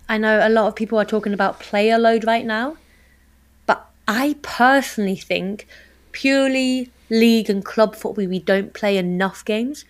I know a lot of people are talking about player load right now, but I personally think purely league and club football, we don't play enough games.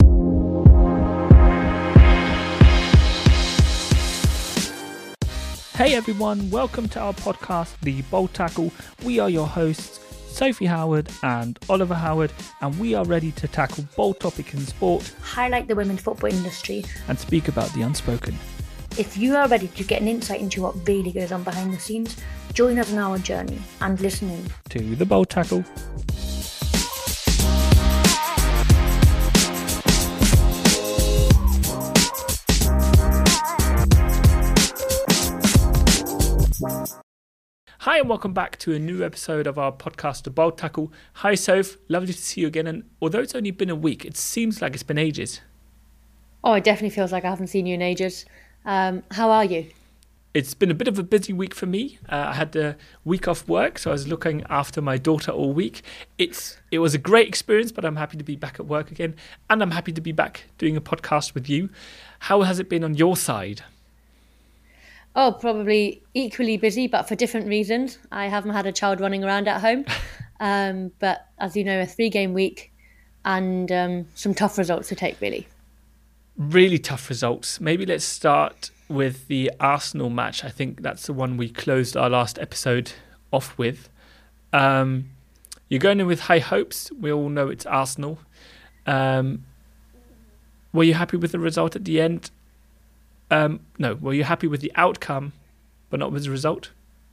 Hey everyone, welcome to our podcast, The Bold Tackle. We are your hosts, Sophie Howard and Oliver Howard, and we are ready to tackle bold topics in sport, Highlight the women's football industry, and speak about the unspoken. If you are ready to get an insight into what really goes on behind the scenes, join us on our journey and listen in to The Bold Tackle. Hi and welcome back to a new episode of our podcast, The Bold Tackle. Hi Soph, lovely to see you again, and although it's only been a week, it seems like it's been ages. Oh, it definitely feels like I haven't seen you in ages. How are you? It's been a bit of a busy week for me. I had a week off work, so I was looking after my daughter all week. It was a great experience, but I'm happy to be back at work again, and I'm happy to be back doing a podcast with you. How has it been on your side? Oh, probably equally busy, but for different reasons. I haven't had a child running around at home, but as you know, a 3-game week and some tough results to take, really. Really tough results. Maybe let's start with the Arsenal match. I think that's the one we closed our last episode off with. You're going in with high hopes. We all know it's Arsenal. Were you happy with the result at the end? No. Were you happy with the outcome, but not with the result?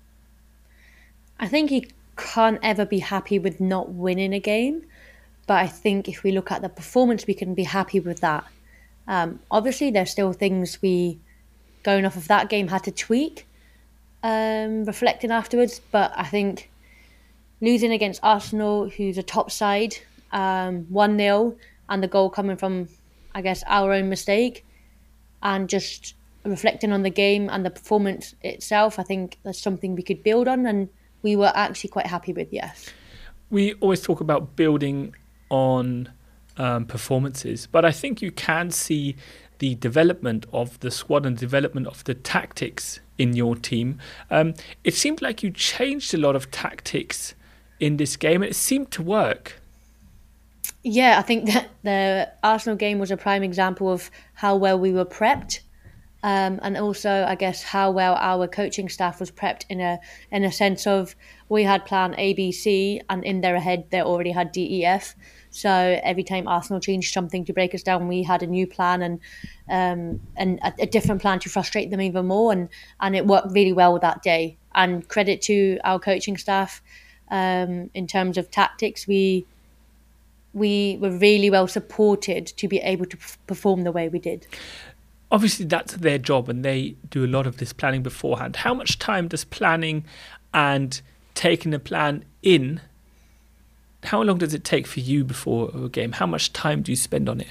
I think you can't ever be happy with not winning a game. But I think if we look at the performance, we can be happy with that. Obviously, there's still things we, going off of that game, had to tweak, reflecting afterwards. But I think losing against Arsenal, who's a top side, 1-0, and the goal coming from, I guess, our own mistake, and just reflecting on the game and the performance itself, I think that's something we could build on, and we were actually quite happy with, yes. We always talk about building on performances, but I think you can see the development of the squad and development of the tactics in your team. It seemed like you changed a lot of tactics in this game, and it seemed to work. Yeah, I think that the Arsenal game was a prime example of how well we were prepped, and also, I guess, how well our coaching staff was prepped in a sense of we had plan A, B, C, and in their head they already had D, E, F. So every time Arsenal changed something to break us down, we had a new plan and a different plan to frustrate them even more, and it worked really well that day. And credit to our coaching staff in terms of tactics. We were really well supported to be able to perform the way we did. Obviously, that's their job, and they do a lot of this planning beforehand. How much time does planning and taking a plan in, how long does it take for you before a game? How much time do you spend on it?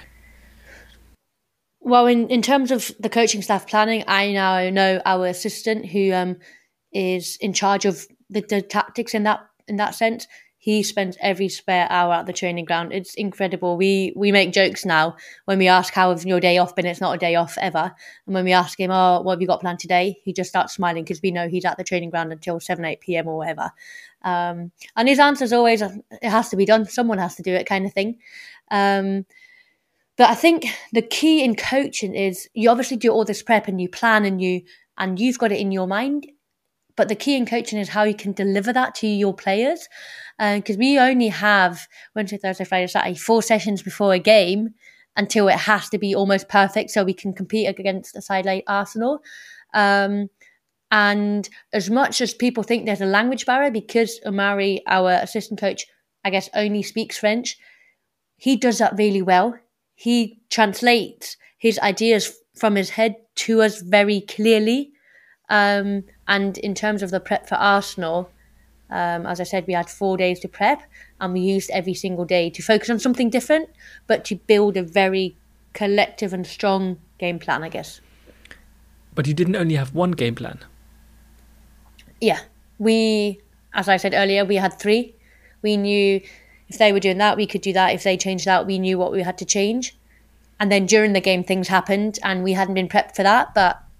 Well, in terms of the coaching staff planning, I now know our assistant who is in charge of the tactics in that sense. He spends every spare hour at the training ground. It's incredible. We make jokes now when we ask how has your day off been. It's not a day off ever. And when we ask him, oh, what have you got planned today? He just starts smiling because we know he's at the training ground until 7, 8 p.m. or whatever. And his answer is always, it has to be done. Someone has to do it, kind of thing. But I think the key in coaching is you obviously do all this prep and you plan and you've got it in your mind. But the key in coaching is how you can deliver that to your players. Because we only have Wednesday, Thursday, Friday, Saturday, 4 sessions before a game until it has to be almost perfect so we can compete against a side like Arsenal. And as much as people think there's a language barrier, because Omari, our assistant coach, I guess only speaks French, he does that really well. He translates his ideas from his head to us very clearly. And in terms of the prep for Arsenal, as I said, we had 4 days to prep and we used every single day to focus on something different, but to build a very collective and strong game plan, I guess. But you didn't only have one game plan. Yeah. As I said earlier, we had 3. We knew if they were doing that, we could do that. If they changed that, we knew what we had to change. And then during the game, things happened and we hadn't been prepped for that. But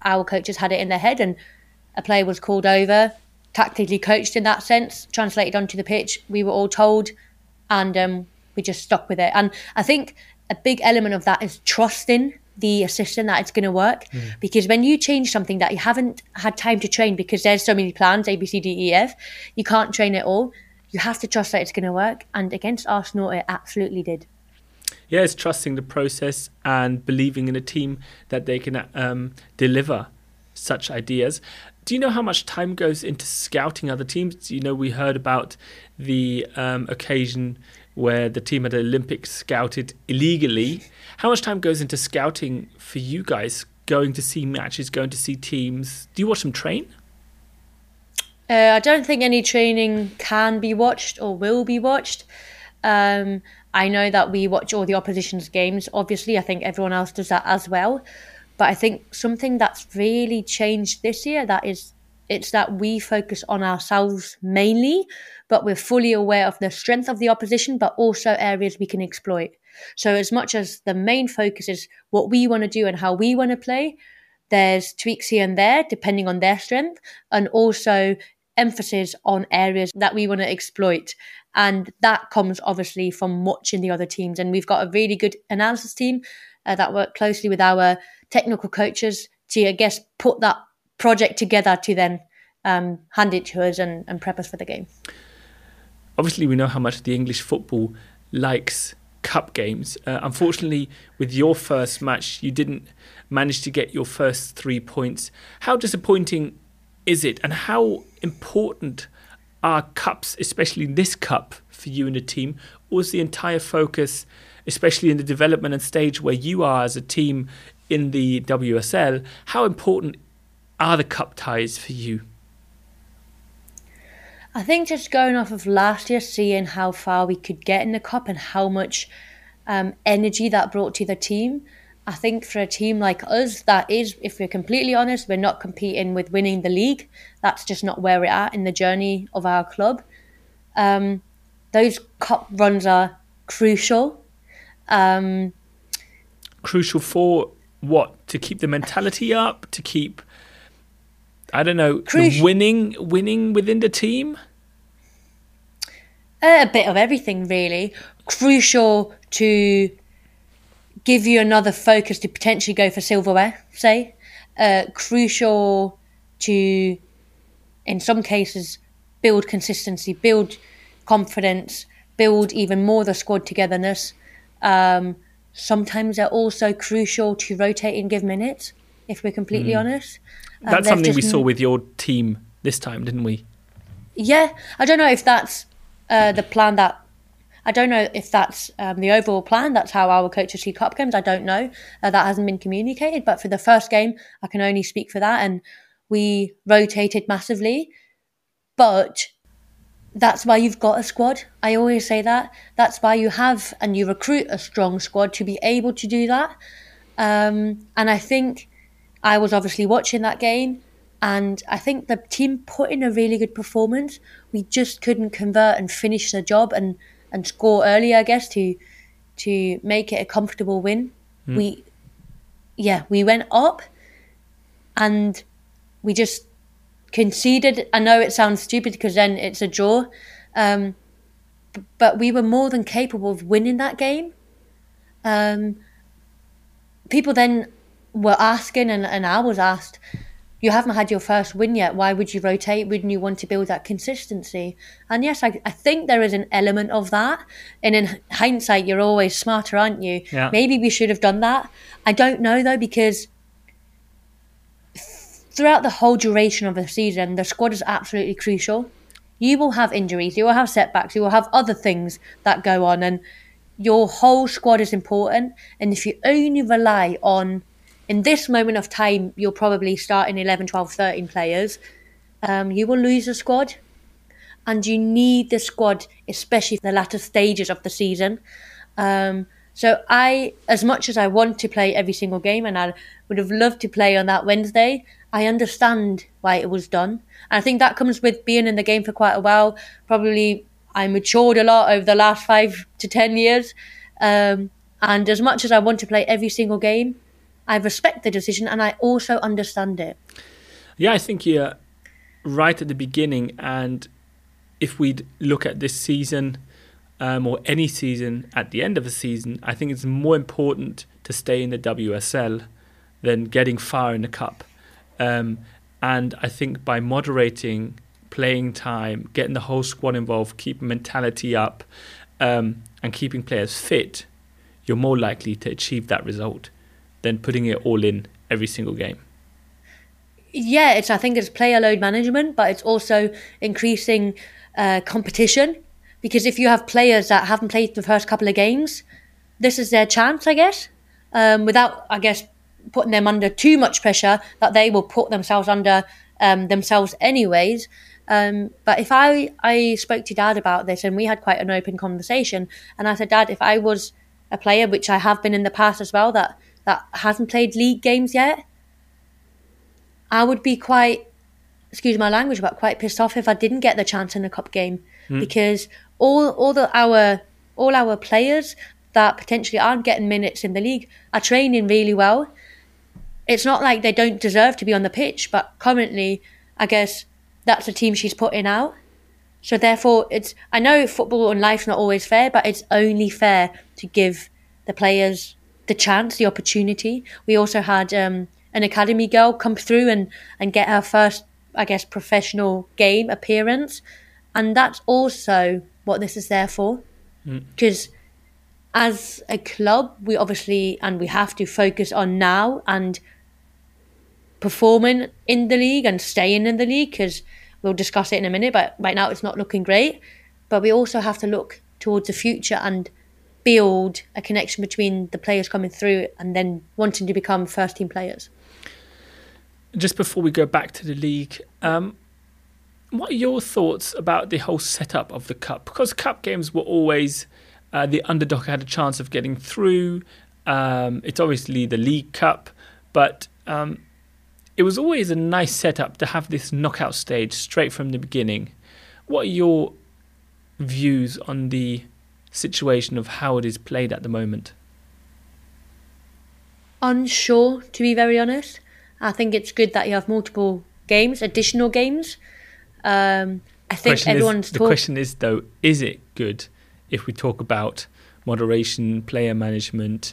our coaches had it in their head and a player was called over, tactically coached in that sense, translated onto the pitch. We were all told, and we just stuck with it. And I think a big element of that is trusting the assistant that it's going to work. Because when you change something that you haven't had time to train, because there's so many plans, A, B, C, D, E, F, you can't train it all. You have to trust that it's going to work. And against Arsenal, it absolutely did. Yeah, it's trusting the process and believing in a team that they can deliver such ideas. Do you know how much time goes into scouting other teams? You know, we heard about the occasion where the team at the Olympics scouted illegally. How much time goes into scouting for you guys, going to see matches, going to see teams? Do you watch them train? I don't think any training can be watched or will be watched. I know that we watch all the opposition's games. Obviously, I think everyone else does that as well. But I think something that's really changed this year, it's that we focus on ourselves mainly, but we're fully aware of the strength of the opposition, but also areas we can exploit. So as much as the main focus is what we want to do and how we want to play, there's tweaks here and there depending on their strength, and also emphasis on areas that we want to exploit. And that comes obviously from watching the other teams. And we've got a really good analysis team that work closely with our technical coaches to, I guess, put that project together to then hand it to us and prep us for the game. Obviously, we know how much the English football likes cup games. Unfortunately, with your first match, you didn't manage to get your first 3 points. How disappointing is it, and how important are cups, especially this cup, for you and the team? Or is the entire focus, especially in the development and stage where you are as a team in the WSL, how important are the cup ties for you? I think just going off of last year, seeing how far we could get in the cup and how much energy that brought to the team, I think for a team like us, that is, if we're completely honest, we're not competing with winning the league. That's just not where we're at in the journey of our club. Those cup runs are crucial. Crucial for what? To keep the mentality up? To keep, I don't know, the winning within the team? A bit of everything, really. Crucial to give you another focus to potentially go for silverware, say. Crucial to, in some cases, build consistency, build confidence, build even more the squad togetherness. Sometimes they're also crucial to rotate and give minutes, if we're completely honest. That's something we saw with your team this time, didn't we? Yeah, I don't know if that's the plan that... I don't know if that's the overall plan. That's how our coaches see cup games. I don't know. That hasn't been communicated. But for the first game, I can only speak for that. And we rotated massively. But that's why you've got a squad. I always say that. That's why you have and you recruit a strong squad to be able to do that. And I think I was obviously watching that game. And I think the team put in a really good performance. We just couldn't convert and finish the job and score early, I guess, to make it a comfortable win. We went up and we just conceded. I know it sounds stupid because then it's a draw, but we were more than capable of winning that game. People then were asking, and I was asked, you haven't had your first win yet. Why would you rotate? Wouldn't you want to build that consistency? And yes, I think there is an element of that. And in hindsight, you're always smarter, aren't you? Yeah. Maybe we should have done that. I don't know, though, because throughout the whole duration of the season, the squad is absolutely crucial. You will have injuries. You will have setbacks. You will have other things that go on. And your whole squad is important. And if you only rely on... in this moment of time, you'll probably start in 11, 12, 13 players. You will lose the squad. And you need the squad, especially for the latter stages of the season. So as much as I want to play every single game, and I would have loved to play on that Wednesday, I understand why it was done. And I think that comes with being in the game for quite a while. Probably I matured a lot over the last 5 to 10 years. And as much as I want to play every single game, I respect the decision and I also understand it. Yeah, I think you're right at the beginning. And if we'd look at this season or any season at the end of a season, I think it's more important to stay in the WSL than getting far in the cup. And I think by moderating playing time, getting the whole squad involved, keeping mentality up, and keeping players fit, you're more likely to achieve that result than putting it all in every single game. Yeah, I think it's player load management, but it's also increasing competition. Because if you have players that haven't played the first couple of games, this is their chance, I guess, without, I guess, putting them under too much pressure that they will put themselves under themselves anyways. But if I spoke to Dad about this and we had quite an open conversation, and I said, Dad, if I was a player, which I have been in the past as well, that hasn't played league games yet, I would be quite, excuse my language, but quite pissed off if I didn't get the chance in a cup game, because all our players that potentially aren't getting minutes in the league are training really well. It's not like they don't deserve to be on the pitch, but currently, I guess that's the team she's putting out. So therefore, I know football and life's not always fair, but it's only fair to give the players the chance, the opportunity. We also had an academy girl come through and get her first, I guess, professional game appearance. And that's also what this is there for. Because as a club, we obviously, and we have to focus on now and performing in the league and staying in the league, because we'll discuss it in a minute, but right now it's not looking great. But we also have to look towards the future and build a connection between the players coming through and then wanting to become first team players. Just before we go back to the league, what are your thoughts about the whole setup of the cup? Because cup games were always the underdog had a chance of getting through. It's obviously the League Cup, but it was always a nice setup to have this knockout stage straight from the beginning. What are your views on the situation of how it is played at the moment? Unsure, to be very honest. I think it's good that you have multiple games, additional games. I think everyone's the question is, though, is it good if we talk about moderation, player management,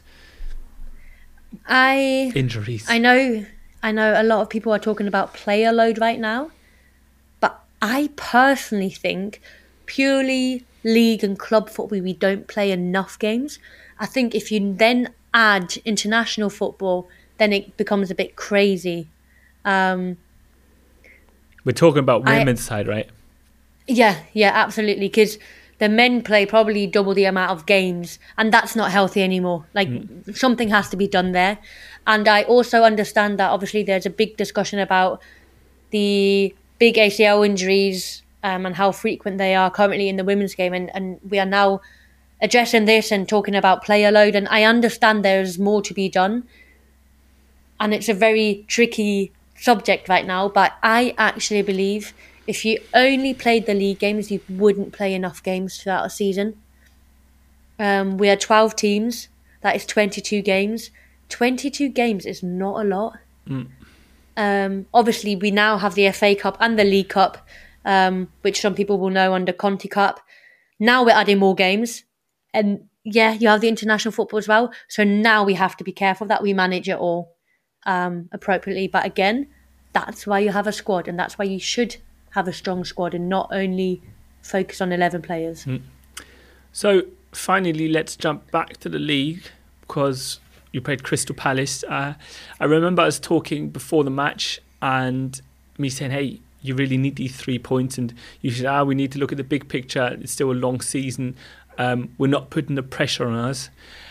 injuries? I know a lot of people are talking about player load right now, but I personally think purely league and club football, we don't play enough games. I think if you then add international football, then it becomes a bit crazy. We're talking about women's side, right? Yeah, absolutely. Because the men play probably double the amount of games, and that's not healthy anymore. Something has to be done there. And I also understand that obviously there's a big discussion about the big ACL injuries and how frequent they are currently in the women's game. And we are now addressing this and talking about player load. And I understand there's more to be done. And it's a very tricky subject right now. But I actually believe if you only played the league games, you wouldn't play enough games throughout a season. We are 12 teams. That is 22 games. 22 games is not a lot. Obviously, we now have the FA Cup and the League Cup, which some people will know under Conti Cup. Now we're adding more games. And yeah, you have the international football as well. So now we have to be careful that we manage it all appropriately. But again, that's why you have a squad, and that's why you should have a strong squad and not only focus on 11 players. So finally, let's jump back to the league, because you played Crystal Palace. I remember us talking before the match and me saying, hey, you really need these 3 points. And you said, we need to look at the big picture. It's still a long season. We're not putting the pressure on us.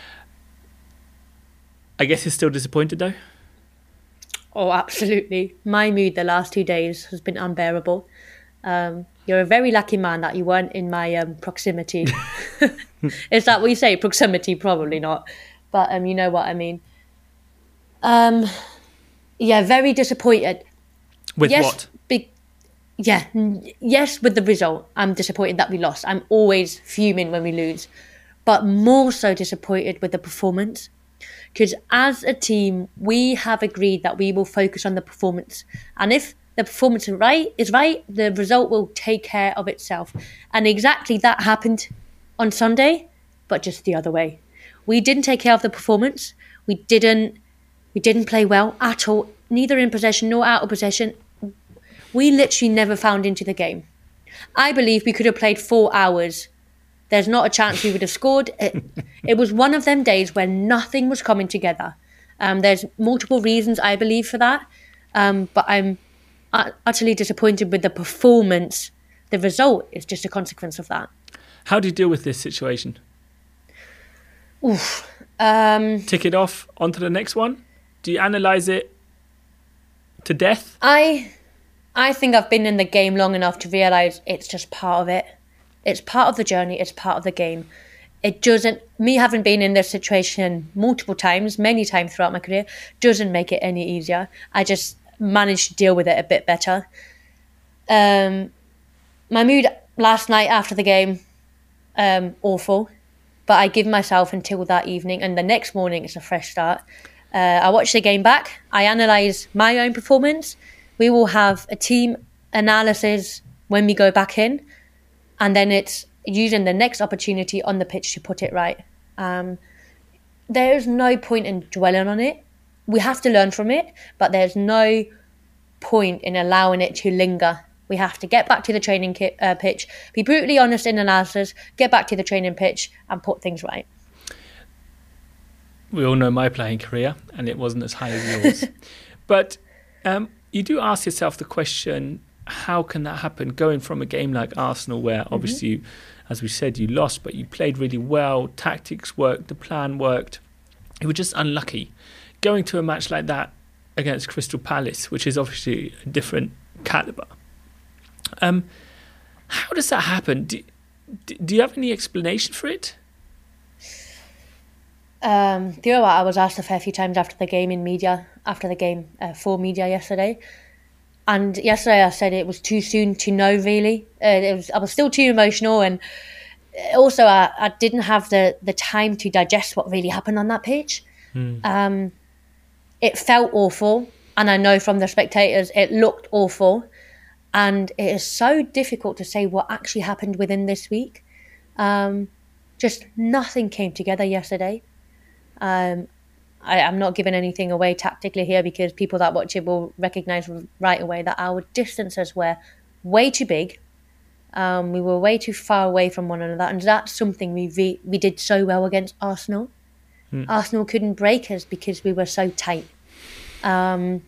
I guess you're still disappointed, though? Oh, absolutely. My mood the last 2 days has been unbearable. You're a very lucky man that you weren't in my proximity. Is that what you say? Proximity? Probably not. But you know what I mean. Yeah, very disappointed. With what? Yes, with the result. I'm disappointed that we lost. I'm always fuming when we lose. But more so disappointed with the performance. Because as a team, we have agreed that we will focus on the performance. And if the performance is right, the result will take care of itself. And exactly that happened on Sunday, but just the other way. We didn't take care of the performance. We didn't play well at all, neither in possession nor out of possession. We literally never found into the game. I believe we could have played 4 hours. There's not a chance we would have scored. It was one of them days where nothing was coming together. There's multiple reasons, I believe, for that. But I'm utterly disappointed with the performance. The result is just a consequence of that. How do you deal with this situation? Tick it off, onto the next one? Do you analyse it to death? I think I've been in the game long enough to realise it's just part of it. It's part of the journey. It's part of the game. Me having been in this situation multiple times, many times throughout my career, doesn't make it any easier. I just managed to deal with it a bit better. My mood last night after the game, awful. But I give myself until that evening, and the next morning it's a fresh start. I watch the game back. I analyse my own performance. We will have a team analysis when we go back in, and then it's using the next opportunity on the pitch to put it right. There's no point in dwelling on it. We have to learn from it, but there's no point in allowing it to linger. We have to get back to the training pitch, be brutally honest in analysis, get back to the training pitch and put things right. We all know my playing career, and it wasn't as high as yours. But you do ask yourself the question, how can that happen? Going from a game like Arsenal, where obviously, you, as we said, you lost, but you played really well, tactics worked, the plan worked. You were just unlucky. Going to a match like that against Crystal Palace, which is obviously a different calibre. How does that happen? Do you have any explanation for it? I was asked a fair few times after the game for media yesterday. And yesterday I said it was too soon to know, really. I was still too emotional, and also I didn't have the time to digest what really happened on that pitch. It felt awful, and I know from the spectators it looked awful. And it is so difficult to say what actually happened within this week. Just nothing came together yesterday. I'm not giving anything away tactically here, because people that watch it will recognise right away that our distances were way too big. We were way too far away from one another, and that's something we did so well against Arsenal. Arsenal couldn't break us because we were so tight. And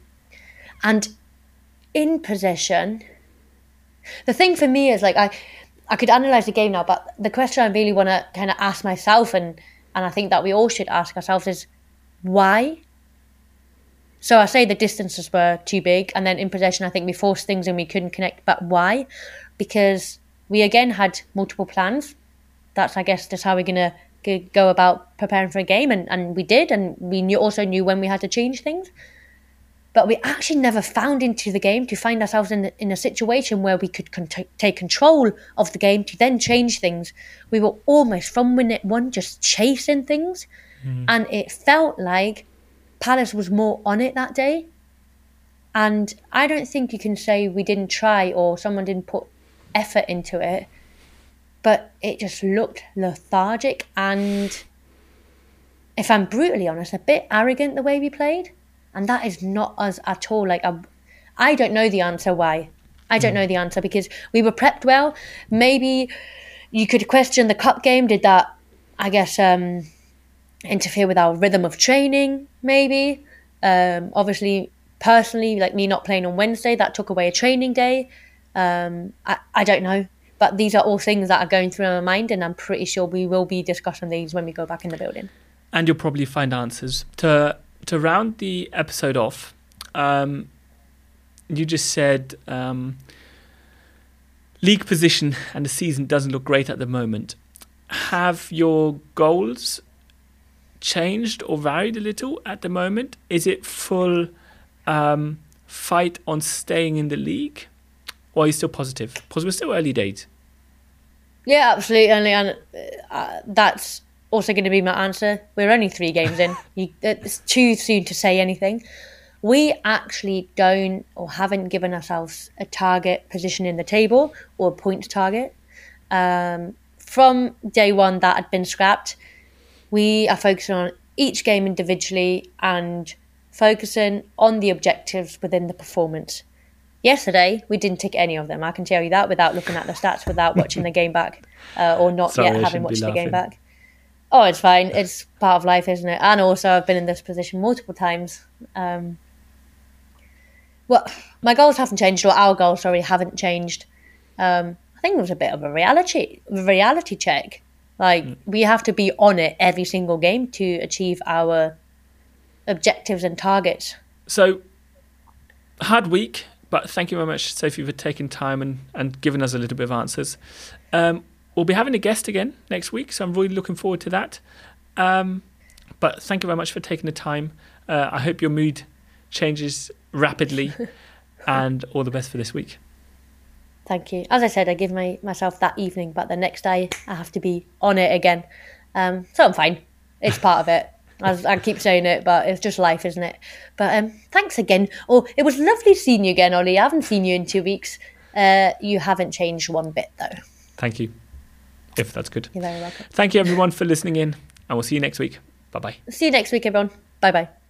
in possession, the thing for me is, like, I could analyse the game now, but the question I really want to kind of ask myself, and I think that we all should ask ourselves, is why? So I say the distances were too big, and then in possession I think we forced things and we couldn't connect. But why? Because we again had multiple plans. That's, I guess, just how we're going to go about preparing for a game, and we did, and we also knew when we had to change things. But we actually never found into the game to find ourselves in a situation where we could take control of the game to then change things. We were almost, from minute one, just chasing things. And it felt like Palace was more on it that day. And I don't think you can say we didn't try or someone didn't put effort into it. But it just looked lethargic and, if I'm brutally honest, a bit arrogant the way we played. And that is not us at all. Like, I don't know the answer why. I don't know the answer, because we were prepped well. Maybe you could question the cup game. Did that, I guess, interfere with our rhythm of training? Maybe. Obviously, personally, like me not playing on Wednesday, that took away a training day. I don't know. But these are all things that are going through my mind, and I'm pretty sure we will be discussing these when we go back in the building. And you'll probably find answers. To round the episode off, you just said league position and the season doesn't look great at the moment. Have your goals changed or varied a little at the moment? Is it full fight on staying in the league, or are you still positive? Because we're still early days. Yeah, absolutely. And that's also going to be my answer. We're only 3 games in. It's too soon to say anything. We actually don't or haven't given ourselves a target position in the table or a point target. From day one, that had been scrapped. We are focusing on each game individually and focusing on the objectives within the performance. Yesterday, we didn't tick any of them. I can tell you that without looking at the stats, without watching the game back, or not yet having watched the game back. Oh, it's fine. It's part of life, isn't it? And also, I've been in this position multiple times. Well, my goals haven't changed, or our goals, sorry, haven't changed. I think it was a bit of a reality check. Like, we have to be on it every single game to achieve our objectives and targets. So, hard week, but thank you very much, Sophie, for taking time and giving us a little bit of answers. We'll be having a guest again next week, so I'm really looking forward to that. But thank you very much for taking the time. I hope your mood changes rapidly, and all the best for this week. Thank you. As I said, I give myself that evening, but the next day I have to be on it again. So I'm fine. It's part of it. I keep saying it, but it's just life, isn't it? But thanks again. Oh, it was lovely seeing you again, Ollie. I haven't seen you in 2 weeks. You haven't changed one bit, though. Thank you. If that's good. You're very welcome. Thank you, everyone, for listening in, and we'll see you next week. Bye-bye. See you next week, everyone. Bye-bye.